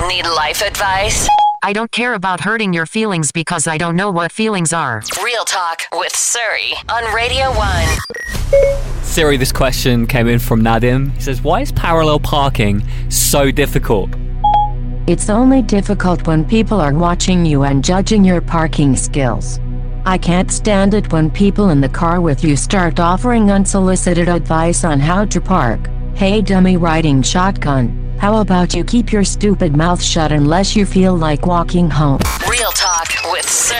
Need life advice? I don't care about hurting your feelings because I don't know what feelings are. Real Talk with Suri on Radio 1. Siri, this question came in from Nadim. He says, why is parallel parking so difficult? It's only difficult when people are watching you and judging your parking skills. I can't stand it when people in the car with you start offering unsolicited advice on how to park. Hey dummy riding shotgun, how about you keep your stupid mouth shut unless you feel like walking home? Real Talk with Suri.